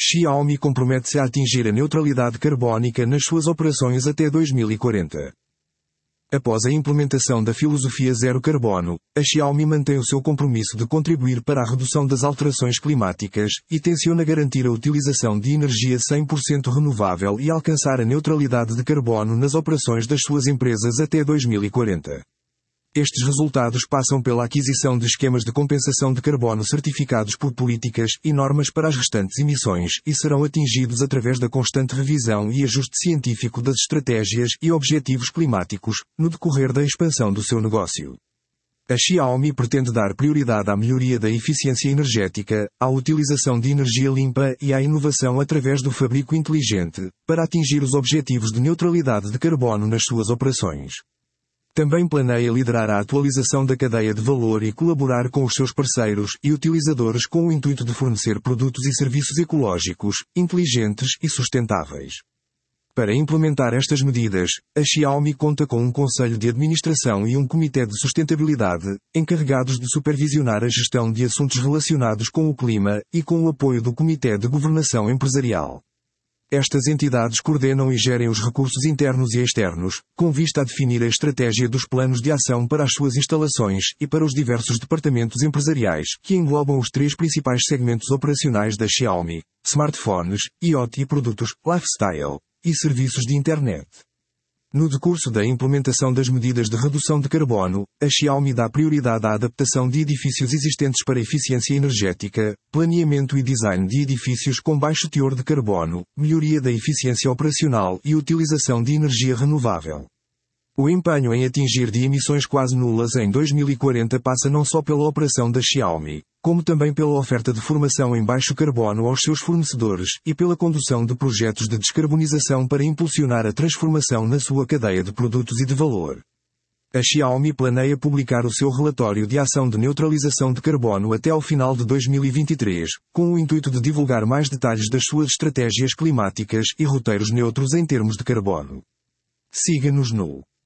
Xiaomi compromete-se a atingir a neutralidade carbónica nas suas operações até 2040. Após a implementação da filosofia zero carbono, a Xiaomi mantém o seu compromisso de contribuir para a redução das alterações climáticas e tenciona garantir a utilização de energia 100% renovável e alcançar a neutralidade de carbono nas operações das suas empresas até 2040. Estes resultados passam pela aquisição de esquemas de compensação de carbono certificados por políticas e normas para as restantes emissões e serão atingidos através da constante revisão e ajuste científico das estratégias e objetivos climáticos, no decorrer da expansão do seu negócio. A Xiaomi pretende dar prioridade à melhoria da eficiência energética, à utilização de energia limpa e à inovação através do fabrico inteligente, para atingir os objetivos de neutralidade de carbono nas suas operações. Também planeia liderar a atualização da cadeia de valor e colaborar com os seus parceiros e utilizadores com o intuito de fornecer produtos e serviços ecológicos, inteligentes e sustentáveis. Para implementar estas medidas, a Xiaomi conta com um conselho de administração e um comitê de sustentabilidade, encarregados de supervisionar a gestão de assuntos relacionados com o clima e com o apoio do Comitê de Governação Empresarial. Estas entidades coordenam e gerem os recursos internos e externos, com vista a definir a estratégia dos planos de ação para as suas instalações e para os diversos departamentos empresariais, que englobam os três principais segmentos operacionais da Xiaomi: smartphones, IoT e produtos, lifestyle, e serviços de internet. No decurso da implementação das medidas de redução de carbono, a Xiaomi dá prioridade à adaptação de edifícios existentes para eficiência energética, planeamento e design de edifícios com baixo teor de carbono, melhoria da eficiência operacional e utilização de energia renovável. O empenho em atingir de emissões quase nulas em 2040 passa não só pela operação da Xiaomi, como também pela oferta de formação em baixo carbono aos seus fornecedores e pela condução de projetos de descarbonização para impulsionar a transformação na sua cadeia de produtos e de valor. A Xiaomi planeia publicar o seu relatório de ação de neutralização de carbono até ao final de 2023, com o intuito de divulgar mais detalhes das suas estratégias climáticas e roteiros neutros em termos de carbono. Siga-nos no